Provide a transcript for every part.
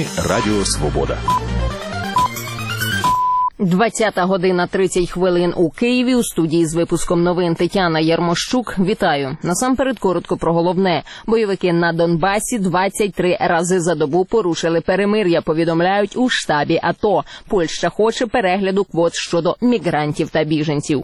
Новини Радіо Свобода. 20:30 у Києві. У студії з випуском новин Тетяна Ярмощук. Вітаю. Насамперед коротко про головне. Бойовики на Донбасі 23 рази за добу порушили перемир'я, повідомляють у штабі АТО. Польща хоче перегляду квот щодо мігрантів та біженців.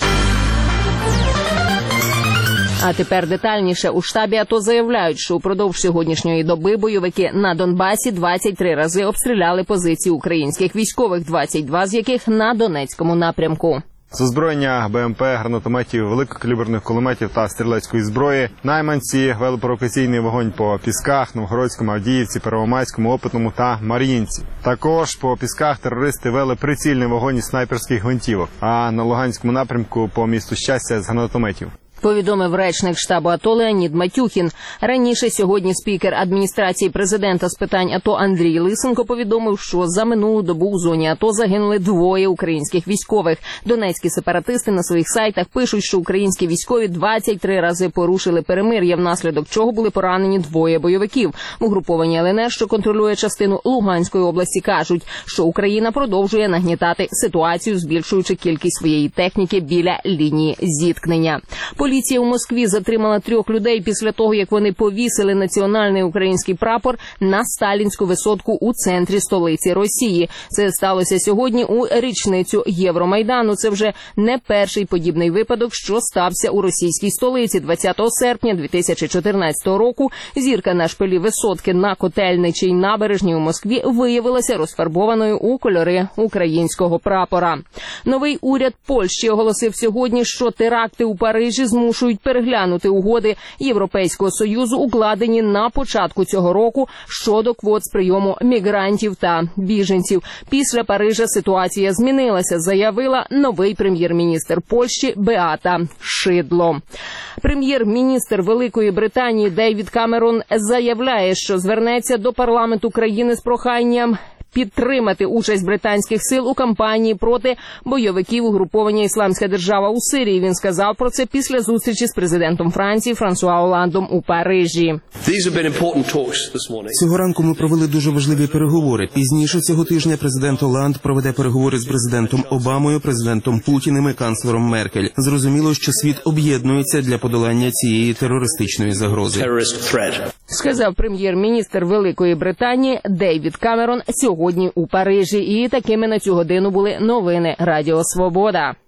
А тепер детальніше. У штабі АТО заявляють, що упродовж сьогоднішньої доби бойовики на Донбасі 23 рази обстріляли позиції українських військових, 22 з яких на Донецькому напрямку. З озброєння БМП, гранатометів, великокаліберних кулеметів та стрілецької зброї найманці вели провокаційний вогонь по Пісках, Новгородському, Авдіївці, Первомайському, Опитному та Мар'їнці. Також по Пісках терористи вели прицільний вогонь із снайперських гвинтівок, а на Луганському напрямку по місту Щастя з гранатометів. Повідомив речник штабу АТО Леонід Матюхін. Раніше сьогодні спікер адміністрації президента з питань АТО Андрій Лисенко повідомив, що за минулу добу у зоні АТО загинули 2 українських військових. Донецькі сепаратисти на своїх сайтах пишуть, що українські військові 23 рази порушили перемир'я, внаслідок чого були поранені 2 бойовиків. Угруповання ЛНР, що контролює частину Луганської області, кажуть, що Україна продовжує нагнітати ситуацію, збільшуючи кількість своєї техніки біля лінії зіткнення. Поліція у Москві затримала 3 людей після того, як вони повісили національний український прапор на Сталінську висотку у центрі столиці Росії. Це сталося сьогодні у річницю Євромайдану. Це вже не перший подібний випадок, що стався у російській столиці. 20 серпня 2014 року зірка на шпилі висотки на Котельничій набережній у Москві виявилася розфарбованою у кольори українського прапора. Новий уряд Польщі оголосив сьогодні, що теракти у Парижі змушують переглянути угоди Європейського Союзу, укладені на початку цього року щодо квот з прийому мігрантів та біженців. Після Парижа ситуація змінилася, заявила новий прем'єр-міністр Польщі Беата Шидло. Прем'єр-міністр Великої Британії Дейвід Камерон заявляє, що звернеться до парламенту країни з проханням підтримати участь британських сил у кампанії проти бойовиків угруповання «Ісламська держава» у Сирії. Він сказав про це після зустрічі з президентом Франції Франсуа Оландом у Парижі. Цього ранку ми провели дуже важливі переговори. Пізніше цього тижня президент Оланд проведе переговори з президентом Обамою, президентом Путіним і канцлером Меркель. Зрозуміло, що світ об'єднується для подолання цієї терористичної загрози. Сказав прем'єр-міністр Великої Британії Дейвід Камерон сьогодні у Парижі. І такими на цю годину були новини Радіо Свобода.